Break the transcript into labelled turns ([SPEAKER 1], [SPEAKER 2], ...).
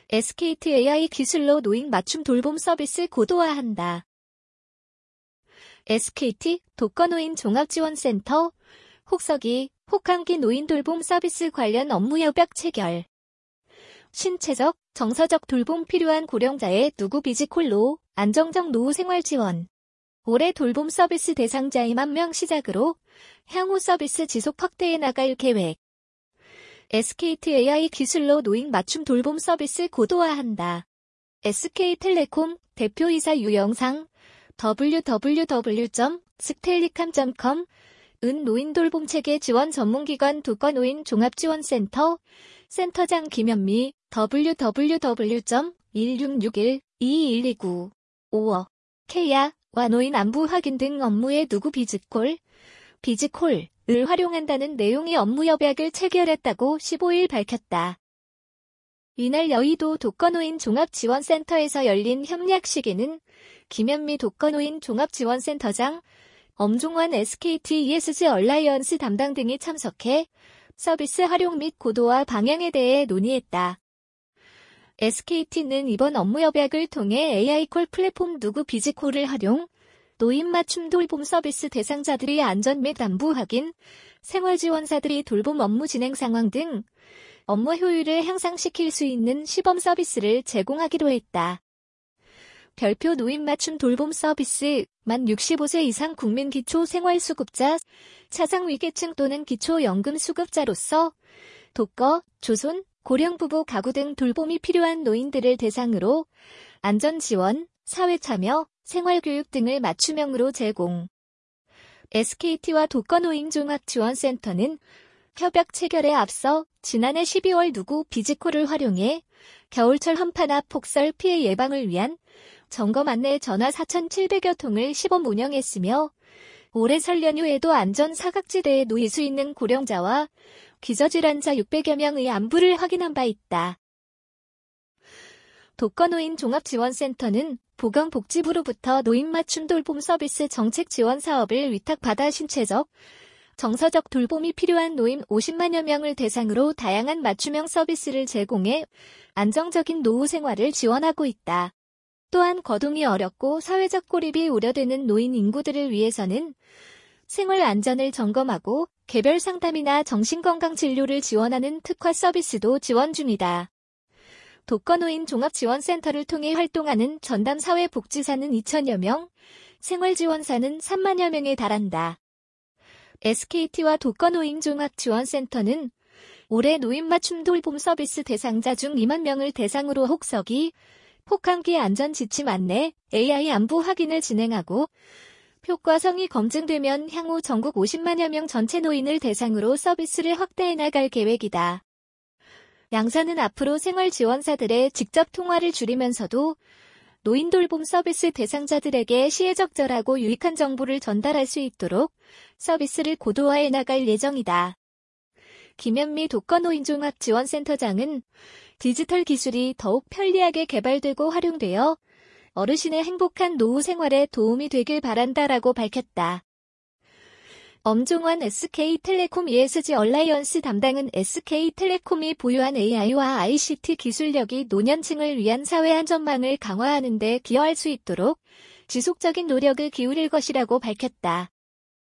[SPEAKER 1] SKT AI 기술로 노인 맞춤 돌봄 서비스 고도화한다. SKT 독거노인 종합지원센터 혹서기 혹한기 노인 돌봄 서비스 관련 업무 협약 체결. 신체적, 정서적 돌봄 필요한 고령자의 누구 비지콜로 안정적 노후 생활 지원. 올해 돌봄 서비스 대상자 2만 명 시작으로 향후 서비스 지속 확대해 나갈 계획. SKT AI 기술로 노인 맞춤 돌봄 서비스 고도화한다. SK텔레콤 대표이사 유영상 www.stellicam.com 은 노인 돌봄 체계 지원 전문기관 독거노인 종합지원센터 센터장 김현미 www.1661-2229 5억 케야 와 노인 안부 확인 등 업무에 누구 비즈콜을 활용한다는 내용의 업무 협약을 체결했다고 15일 밝혔다. 이날 여의도 독거노인 종합지원센터에서 열린 협약식에는 김현미 독거노인 종합지원센터장, 엄종환 SKT ESG 얼라이언스 담당 등이 참석해 서비스 활용 및 고도화 방향에 대해 논의했다. SKT는 이번 업무 협약을 통해 AI콜 플랫폼 누구 비즈콜을 활용, 노인 맞춤 돌봄 서비스 대상자들의 안전 및 안부 확인, 생활지원사들이 돌봄 업무 진행 상황 등 업무 효율을 향상시킬 수 있는 시범 서비스를 제공하기로 했다. 별표 노인 맞춤 돌봄 서비스, 만 65세 이상 국민 기초생활수급자, 차상위계층 또는 기초연금수급자로서 독거, 조손, 고령부부 가구 등 돌봄이 필요한 노인들을 대상으로 안전지원, 사회참여, 생활교육 등을 맞춤형으로 제공. SKT와 독거노인 종합지원센터는 협약 체결에 앞서 지난해 12월 누구 비지콜을 활용해 겨울철 한파나 폭설 피해 예방을 위한 점검 안내 전화 4,700여 통을 시범 운영했으며 올해 설 연휴에도 안전 사각지대에 놓일 수 있는 고령자와 기저질환자 600여 명의 안부를 확인한 바 있다. 독거노인 종합지원센터는 보건복지부로부터 노인 맞춤 돌봄 서비스 정책 지원 사업을 위탁받아 신체적, 정서적 돌봄이 필요한 노인 50만여 명을 대상으로 다양한 맞춤형 서비스를 제공해 안정적인 노후 생활을 지원하고 있다. 또한 거동이 어렵고 사회적 고립이 우려되는 노인 인구들을 위해서는 생활 안전을 점검하고 개별 상담이나 정신건강 진료를 지원하는 특화 서비스도 지원 중이다. 독거노인 종합지원센터를 통해 활동하는 전담사회복지사는 2천여 명, 생활지원사는 3만여 명에 달한다. SKT와 독거노인 종합지원센터는 올해 노인 맞춤 돌봄 서비스 대상자 중 2만 명을 대상으로 혹서기, 혹한기 안전 지침 안내, AI 안부 확인을 진행하고 효과성이 검증되면 향후 전국 50만여 명 전체 노인을 대상으로 서비스를 확대해 나갈 계획이다. 양사는 앞으로 생활지원사들의 직접 통화를 줄이면서도 노인 돌봄 서비스 대상자들에게 시의적절하고 유익한 정보를 전달할 수 있도록 서비스를 고도화해 나갈 예정이다. 김현미 독거노인 종합지원센터장은 디지털 기술이 더욱 편리하게 개발되고 활용되어 어르신의 행복한 노후 생활에 도움이 되길 바란다라고 밝혔다. 엄종환 SK텔레콤 ESG 얼라이언스 담당은 SK텔레콤이 보유한 AI와 ICT 기술력이 노년층을 위한 사회 안전망을 강화하는 데 기여할 수 있도록 지속적인 노력을 기울일 것이라고 밝혔다.